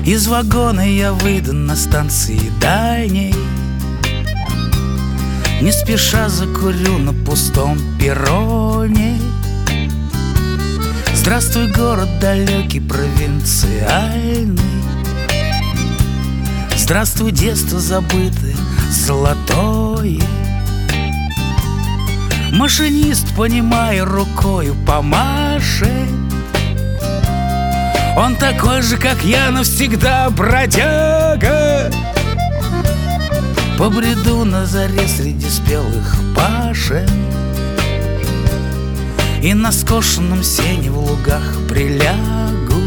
Из вагона я выйду на станции дальней, не спеша закурю на пустом перроне. Здравствуй, город далекий, провинциальный. Здравствуй, детство забытое, золотое. Машинист, понимая, рукою помашет. Он такой же, как я, навсегда бродяга. Побреду на заре среди спелых пашен, и на скошенном сене в лугах прилягу.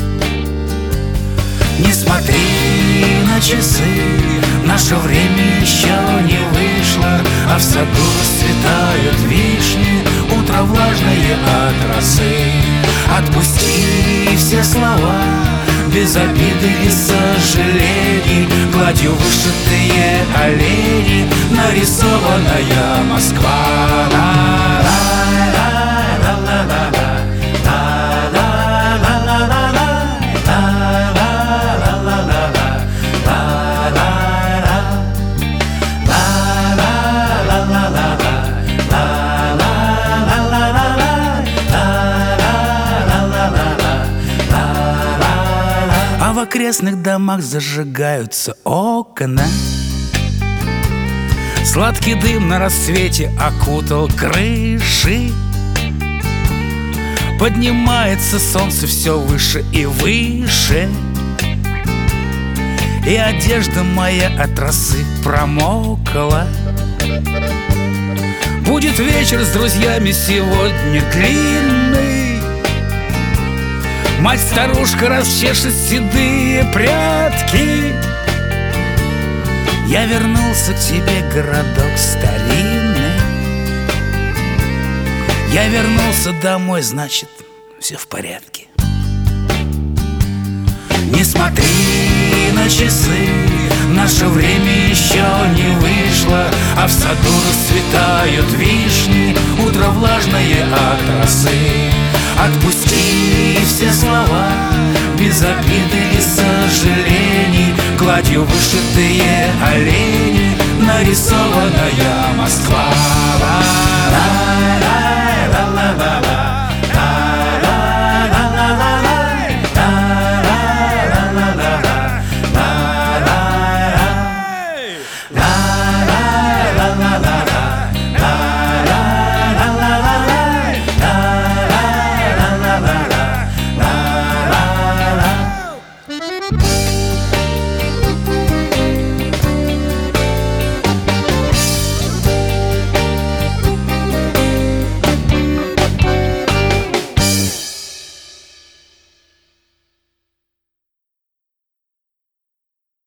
Не смотри на часы, наше время еще не вышло, а в саду расцветают вишни, утро влажное от росы. Отпусти все слова, без обиды и сожалений, гладью вышитые олени, нарисованная Москва. А в окрестных домах зажигаются окна. Сладкий дым на рассвете окутал крыши. Поднимается солнце все выше и выше, и одежда моя от росы промокла. Будет вечер с друзьями сегодня длинный. Мать-старушка расчешет седые прядки. Я вернулся к тебе, городок старинный. Я вернулся домой, значит, все в порядке. Не смотри на часы, наше время еще не вышло, а в саду расцветают вишни, утро влажное от росы. Отпусти все слова, без обиды и сожалений, гладью вышитые олени, нарисованная Москва.